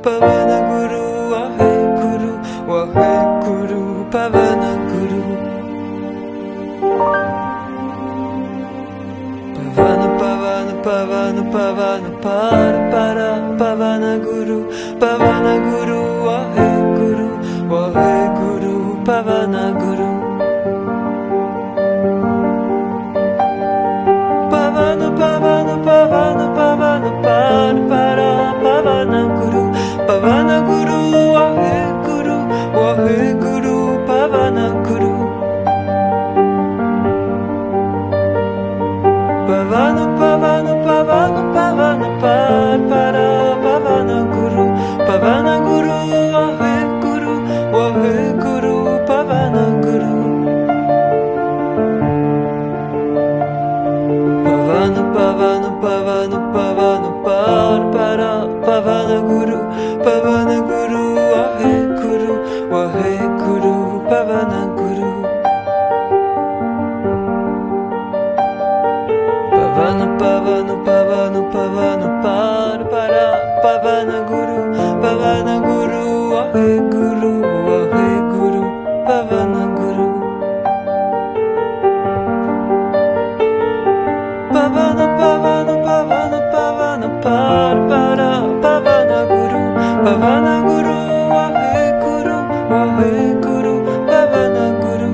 Pavana Guru, Waheguru, Waheguru, Pavana Guru. Pavana, Pavana, Pavana, Pavana, Para, Pavana Guru, Pavana Guru, Waheguru, Waheguru, Pavana Guru. Pavana, Pavana, Pavana, Pavana, Para, Pavana Guru, Pavana Guru, Waheguru, Waheguru, Pavana Guru. Pavana, Pavana, Pavana, Pavana, Para, Pavana Guru, Pavana Guru, Waheguru, Waheguru, Pavana Guru. Pavana, Pavana, Pavana, Pavana, Para, Pavana Guru, Pavana Guru, Waheguru, Waheguru, Pavana Guru. Pavana, Pavana, Pavana, Pavana, Para, Pavana Guru, Pavana Guru, Waheguru, Waheguru, Pavana Guru. Pavana, Pavana, Pavana, Pavana, Para, Pavana Guru, Pavana Guru, Waheguru, Waheguru, Pavana Guru.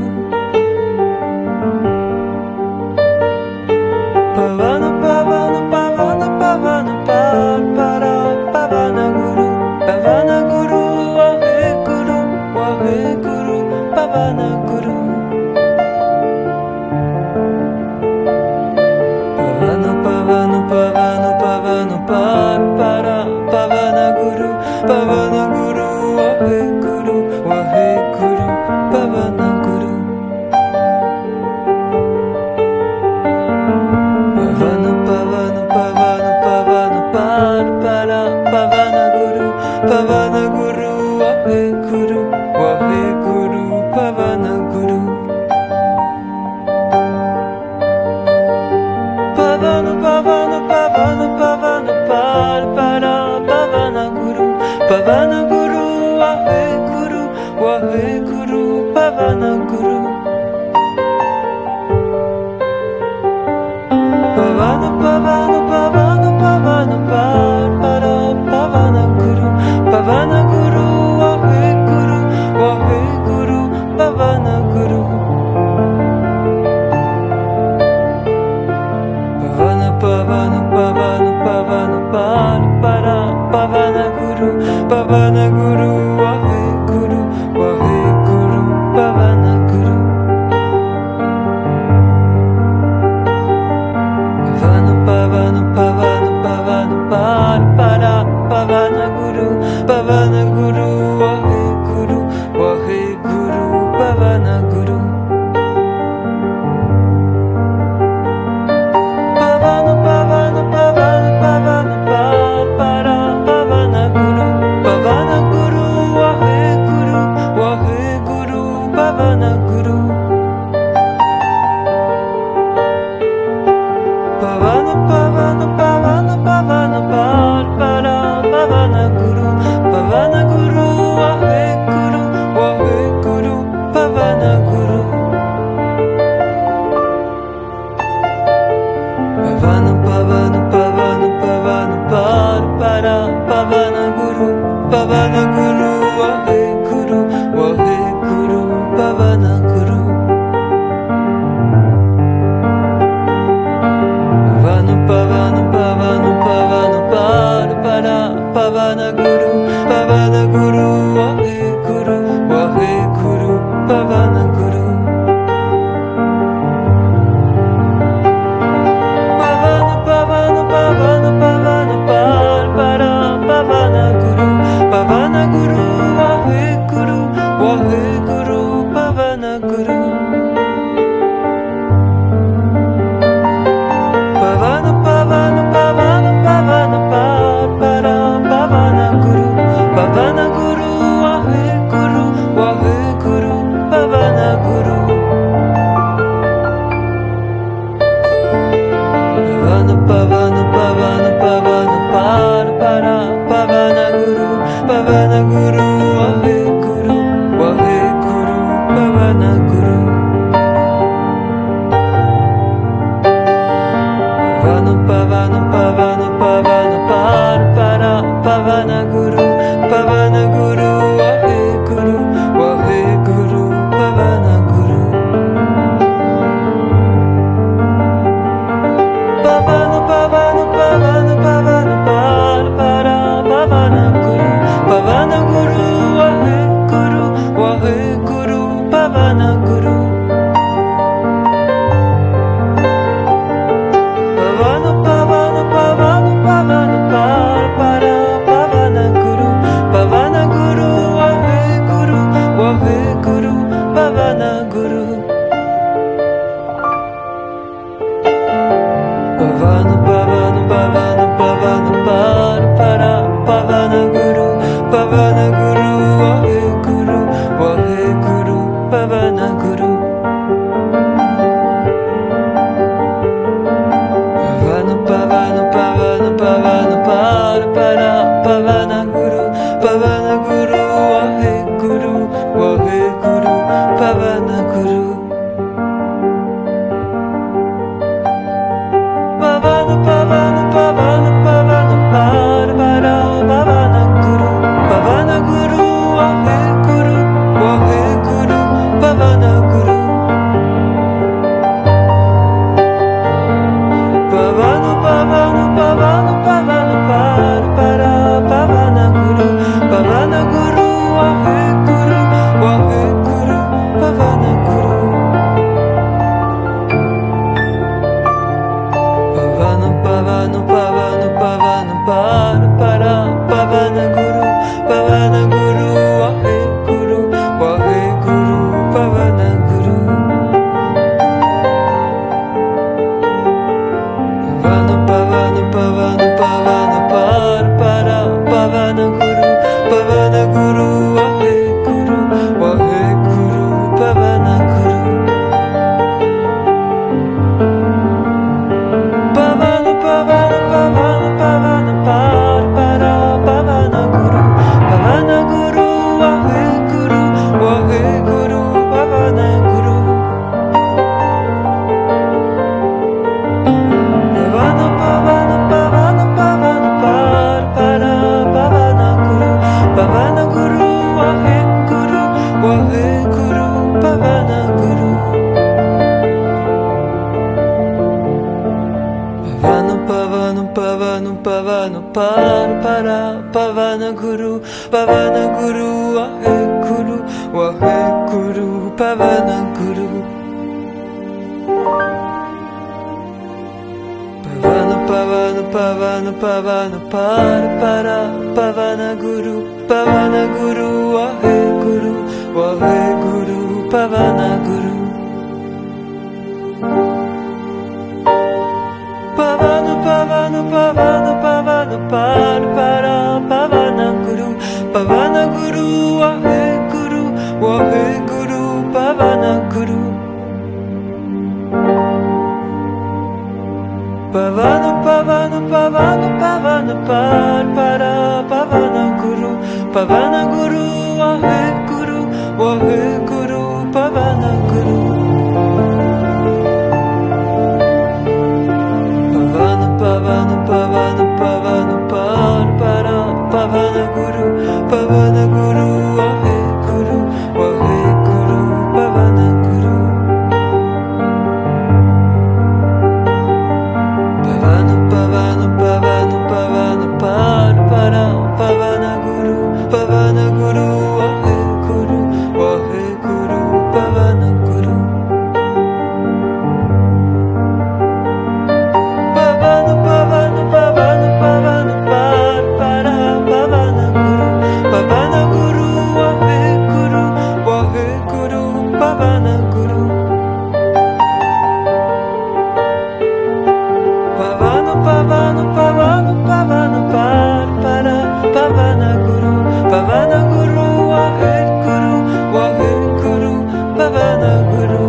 Pavana, Pavana, Pavana, Pavana, Para, Pavana Guru, Pavana Guru, Waheguru, Waheguru, Pavana Guru. Pavana, Pavana, Pavana, Pavana, Para, Pavana Guru, Pavana Guru, Waheguru, Waheguru, Pavana Guru. Pavana, Pavana, Pavana, Pavana, Para, Pavana Guru, Pavana Guru, Waheguru, Waheguru, Pavana Guru. Pavana, Pavana, Pavana, Pavana, Para, Pavana Guru, Pavana Guru, Waheguru, Waheguru, Pavana Guru. Pavana, Pavana, Pavana, Pavana, Para, Pavana Guru, Pavana Guru, Waheguru, Waheguru, Pavana Guru. Pavana, Pavana, Pavana, Pavana, Para, Pavana Guru, Pavana Guru, Waheguru, Waheguru, Pavana Guru. Pavana, Pavana, Pavana, Pavana, Para, Pavana Guru, Pavana Guru, Waheguru, Waheguru, Pavana Guru. Pavana, Pavana, Pavana, Pavana, Para, Pavana Guru, Pavana Guru, Waheguru, Waheguru, Pavana Guru. Pavana, Pavana, Pavana, Pavana, Para, Pavana Guru, Pavana Guru, Waheguru, Waheguru, Pavana Guru. Pavana, Pavana, Pavana, Pavana, Para, Pavana Guru, Pavana Guru, Waheguru, Waheguru, Pavana Guru. Pavana Guru. Pavana Pavana Pavana Pavana Para Pavana Guru. Pavana Guru Wahe Guru Wahe Guru Pavana Guru. Pavana Pavana Pavana Pavana Para Pavana Guru. Pavana Guru Wahe Guru Wahe Guru Pavana Guru. Pavana Pavana Pavana Pavana Para Pavana Guru. Pavana Guru Wahe Guru Wahe Guru Pavana Guru. Pavana Pavana Pavana Pavana Para Pavana Guru. Pavana Guru Wahe Guru Wahe Guru Pavana Guru. Pavana Pavana Pavana Pavana Para Pavana Guru. Pavana Guru Wahe Guru Wahe Guru Pavana Guru. Pavana Pavana Pavana Pavana Para Pavana Guru. Pavana Guru Wahe Guru Wahe Guru Pavana Guru. Pavana Pavana Pavana Pavana Para Pavana Guru. Pavana Guru Wahe Guru Wahe Guru Pavana Guru. Pavana Pavana Pavana Pavana Para Pavana Guru. Pavana Guru Wahe Guru Wahe Guru Pavana Guru. Pavana Pavana Pavana Pavana Para Pavana Guru. Pavana Guru Wahe Guru Wahe Guru Pavana Guru. Pavana Pavana Pavana Pavana Para Pavana Guru. Pavana Guru Wahe Guru Wahe Guru Pavana Guru. Pavana Pavana Pavana Pavana Para Pavana Guru. Pavana Guru Wahe Guru Wahe Guru Pavana Guru. Pavana Pavana Pavana Pavana Para Pavana Guru. Pavana Guru Wahe Guru Wahe Guru Pavana Guru. Pavana Pavana Pavana Pavana Para Pavana Guru. Pavana Guru Wahe Guru Wahe Guru Pavana Guru. Pavana Pavana Pavana Pavana Para Pavana Guru. Pavana Guru Wahe Guru Wahe Guru Pavana Guru. Pavana Pavana Pavana Pavana Para Pavana Guru. Pavana Guru Wahe Guru Wahe Guru Pavana Guru. Pavana Pavana Pavana Pavana Para Pavana Guru. Pavana Guru Wahe Guru Wahe Guru Pavana Guru. Pavana Pavana Pavana Pavana Para Pavana Guru. Pavana Guru Wahe Guru Wahe Guru Pavana Guru. Pavana Pavana Pavana Pavana Para Pavana Guru. Pavana Guru Wahe Guru Wahe Guru Pavana Guru. Pavana Pavana Pavana Pavana Para Pavana Guru. Pavana Guru Wahe Guru Wahe Guru Pavana Guru.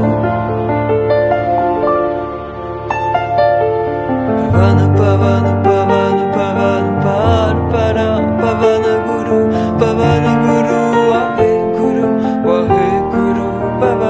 Pavana Pavana Pavana Pavana Para Pavana Guru. Pavana Guru Wahe Guru Wahe Guru Pavana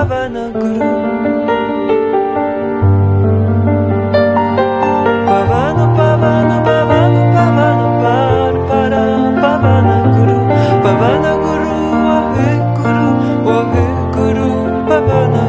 Pavana Guru. Pavana Pavana Pavana Pavana Para Pavana Guru. Pavana Guru Wahe Guru Wahe Guru Pavana